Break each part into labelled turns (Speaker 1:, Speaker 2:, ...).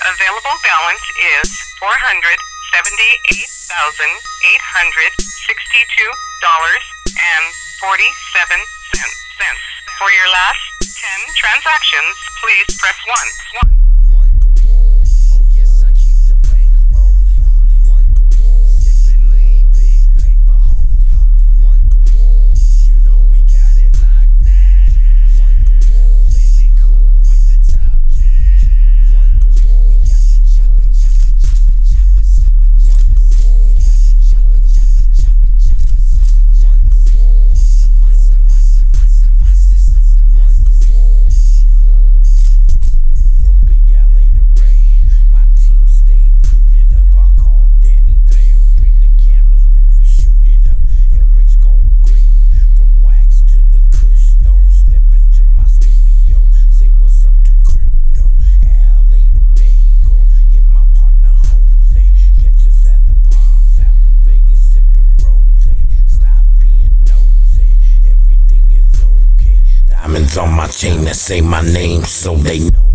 Speaker 1: available balance is $478,862.47. For your last 10 transactions, please press 1.
Speaker 2: Diamonds on my chain that say my name so they know.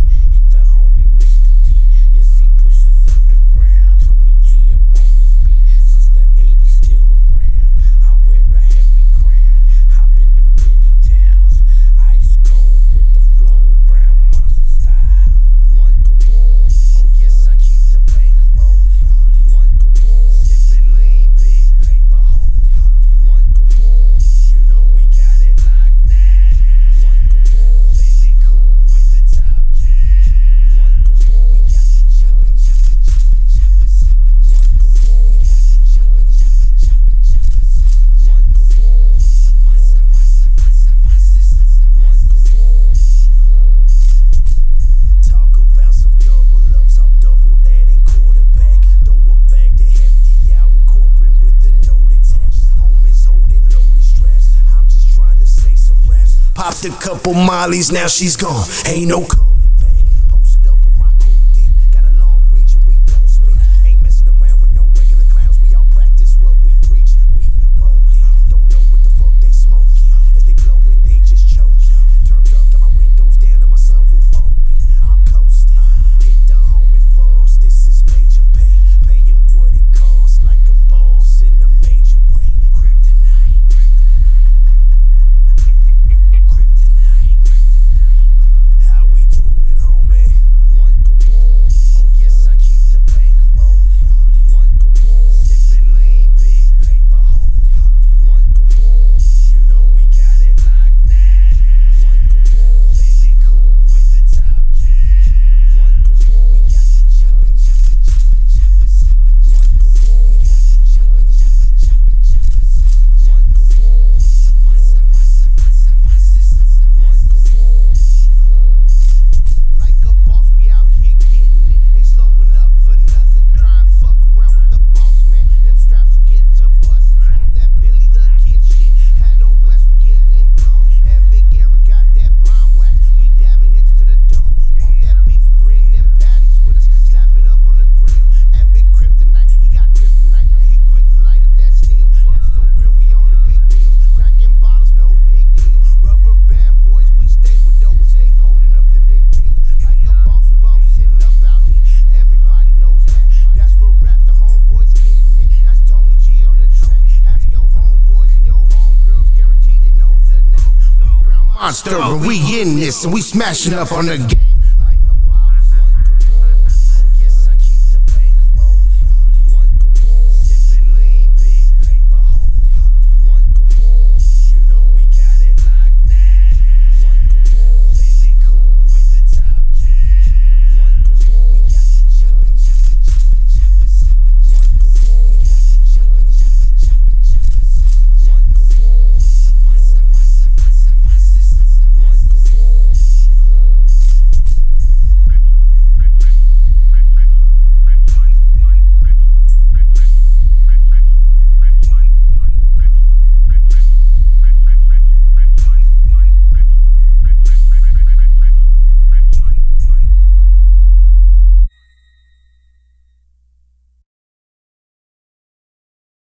Speaker 3: Popped a couple mollies, now she's gone. Ain't no coming back. Posted up with my crew deep. Got a long reach and we don't speak. Ain't messing around with no regular clowns. We all practice what we preach. We rollin'. Don't know what the fuck they smoking. As they blowin', they just choking. Turned up, got my windows down and my sunroof open. I'm coasting. Hit the homie Frost. This is major pay. Paying what it costs like a boss in a major way. Kryptonite. How we do it, homie? Like a wall. Oh yes, I keep the bank rolling. Like a wall. Sipping lean, big paper, hold it. Like a wall. You know we got it locked now. Like a wall. Lately cool with the top jam. Like a wall. We got them chopping. Like a wall. We got them chopping. Like a wall. Monster. Like a wall. Like a boss, we out here getting it. Ain't slowing up for nothing. Try and fuck around with the boss, man. Them straps will get to bust. On that Billy the Kid shit. Had old West, we getting blown. And Big Eric got that bomb wax. We dabbing hits to the dome. Want that beef, bring them patties with us. Slap it up on the grill. And Big Kryptonite, he got kryptonite. And he quick to light up that steel. That's so real, we on the big wheels. Cracking bottles, no big deal. Rubber band boys, we stay with dough and stay folding up them big bills. Like a boss, we both sitting up out here. Everybody knows that. That's where rap, the homeboys getting it. That's Tony G on the track. Ask your homeboys and your homegirls, guaranteed they know the name. We Brown Monster and we in this and we smashing up on the game.